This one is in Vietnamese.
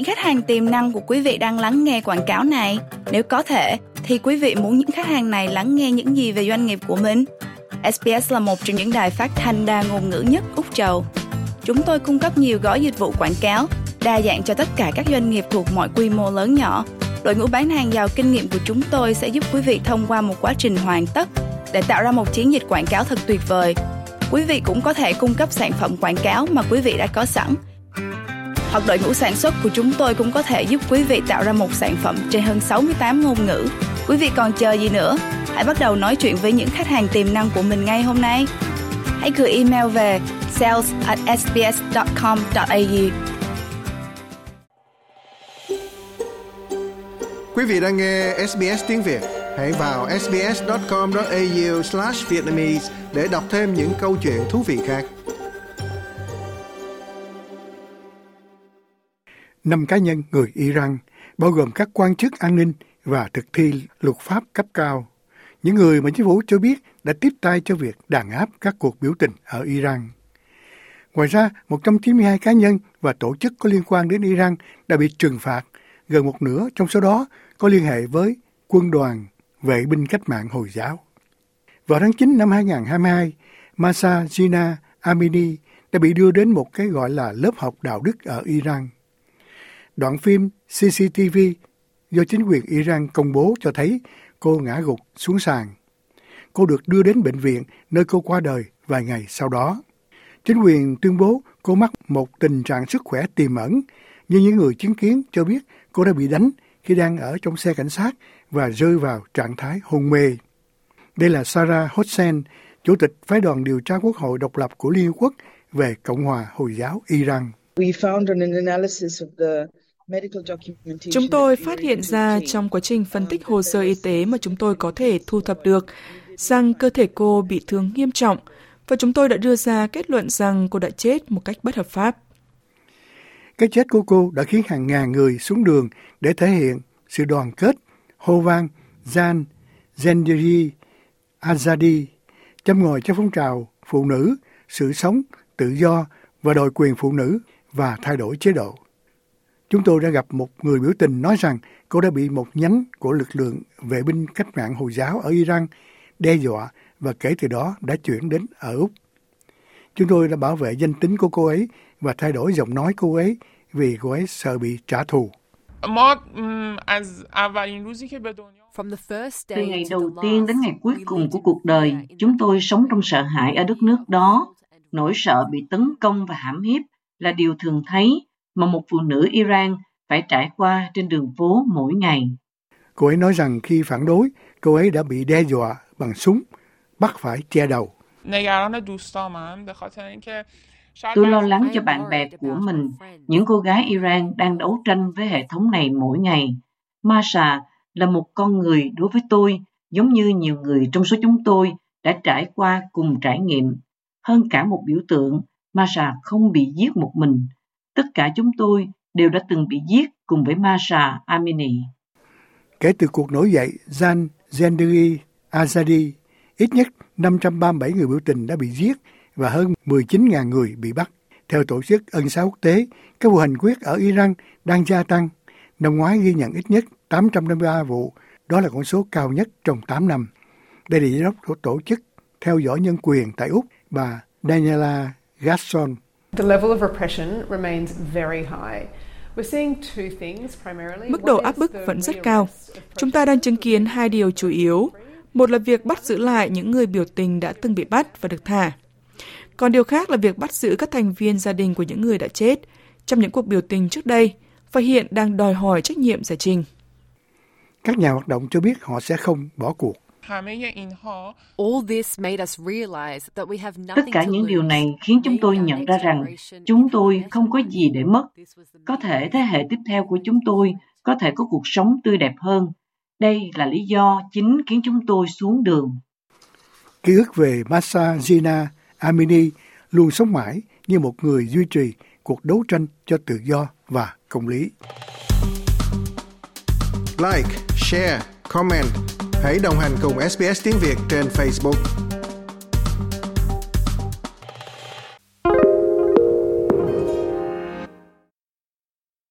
những khách hàng tiềm năng của quý vị đang lắng nghe quảng cáo này? Nếu có thể, thì quý vị muốn những khách hàng này lắng nghe những gì về doanh nghiệp của mình? SBS là một trong những đài phát thanh đa ngôn ngữ nhất Úc Châu. Chúng tôi cung cấp nhiều gói dịch vụ quảng cáo, đa dạng cho tất cả các doanh nghiệp thuộc mọi quy mô lớn nhỏ. Đội ngũ bán hàng giàu kinh nghiệm của chúng tôi sẽ giúp quý vị thông qua một quá trình hoàn tất để tạo ra một chiến dịch quảng cáo thật tuyệt vời. Quý vị cũng có thể cung cấp sản phẩm quảng cáo mà quý vị đã có sẵn. Hoặc đội ngũ sản xuất của chúng tôi cũng có thể giúp quý vị tạo ra một sản phẩm trên hơn 68 ngôn ngữ. Quý vị còn chờ gì nữa? Hãy bắt đầu nói chuyện với những khách hàng tiềm năng của mình ngay hôm nay. Hãy gửi email về sales@sbs.com.au. Quý vị đang nghe SBS tiếng Việt. Hãy vào sbs.com.au/vietnamese để đọc thêm những câu chuyện thú vị khác. 5 cá nhân người Iran, bao gồm các quan chức an ninh và thực thi luật pháp cấp cao, những người mà chính phủ cho biết đã tiếp tay cho việc đàn áp các cuộc biểu tình ở Iran. Ngoài ra, 192 cá nhân và tổ chức có liên quan đến Iran đã bị trừng phạt, gần một nửa trong số đó có liên hệ với quân đoàn vệ binh cách mạng Hồi giáo. Vào tháng 9 năm 2022, Mahsa Jina Amini đã bị đưa đến một cái gọi là lớp học đạo đức ở Iran. Đoạn phim CCTV do chính quyền Iran công bố cho thấy cô ngã gục xuống sàn. Cô được đưa đến bệnh viện nơi cô qua đời vài ngày sau đó. Chính quyền tuyên bố cô mắc một tình trạng sức khỏe tiềm ẩn, nhưng những người chứng kiến cho biết cô đã bị đánh khi đang ở trong xe cảnh sát và rơi vào trạng thái hôn mê. Đây là Sarah Hossein, Chủ tịch Phái đoàn điều tra Quốc hội độc lập của Liên Hợp Quốc về Cộng hòa Hồi giáo Iran. Chúng tôi phát hiện ra trong quá trình phân tích hồ sơ y tế mà chúng tôi có thể thu thập được rằng cơ thể cô bị thương nghiêm trọng và chúng tôi đã đưa ra kết luận rằng cô đã chết một cách bất hợp pháp. Cái chết của cô đã khiến hàng ngàn người xuống đường để thể hiện sự đoàn kết, hô vang Jan Zenderi Azadi, châm ngòi cho phong trào phụ nữ, sự sống, tự do và đòi quyền phụ nữ và thay đổi chế độ. Chúng tôi đã gặp một người biểu tình nói rằng cô đã bị một nhánh của lực lượng vệ binh cách mạng Hồi giáo ở Iran đe dọa và kể từ đó đã chuyển đến ở Úc. Chúng tôi đã bảo vệ danh tính của cô ấy và thay đổi giọng nói cô ấy vì cô ấy sợ bị trả thù. Từ ngày đầu tiên đến ngày cuối cùng của cuộc đời, chúng tôi sống trong sợ hãi ở đất nước đó. Nỗi sợ bị tấn công và hãm hiếp là điều thường thấy mà một phụ nữ Iran phải trải qua trên đường phố mỗi ngày. Cô ấy nói rằng khi phản đối, cô ấy đã bị đe dọa bằng súng, bắt phải che đầu. Tôi lo lắng cho bạn bè của mình, những cô gái Iran đang đấu tranh với hệ thống này mỗi ngày. Mahsa là một con người đối với tôi, giống như nhiều người trong số chúng tôi đã trải qua cùng trải nghiệm. Hơn cả một biểu tượng, Mahsa không bị giết một mình. Tất cả chúng tôi đều đã từng bị giết cùng với Mahsa Amini. Kể từ cuộc nổi dậy Jan Zenderi Azadi, ít nhất 537 người biểu tình đã bị giết và hơn 19.000 người bị bắt. Theo Tổ chức Ân xá Quốc tế, các vụ hành quyết ở Iran đang gia tăng. Năm ngoái ghi nhận ít nhất 853 vụ, đó là con số cao nhất trong 8 năm. Đây là giám đốc của Tổ chức theo dõi nhân quyền tại Úc, bà Daniela Gasson. Mức độ áp bức vẫn rất cao. Chúng ta đang chứng kiến hai điều chủ yếu. Một là việc bắt giữ lại những người biểu tình đã từng bị bắt và được thả. Còn điều khác là việc bắt giữ các thành viên gia đình của những người đã chết trong những cuộc biểu tình trước đây và hiện đang đòi hỏi trách nhiệm giải trình. Các nhà hoạt động cho biết họ sẽ không bỏ cuộc. Tất cả những điều này khiến chúng tôi nhận ra rằng chúng tôi không có gì để mất. Có thể thế hệ tiếp theo của chúng tôi có thể có cuộc sống tươi đẹp hơn. Đây là lý do chính khiến chúng tôi xuống đường. Ký ức về Mahsa Jina Amini luôn sống mãi như một người duy trì cuộc đấu tranh cho tự do và công lý. Like, share, comment. Hãy đồng hành cùng SBS tiếng Việt trên Facebook.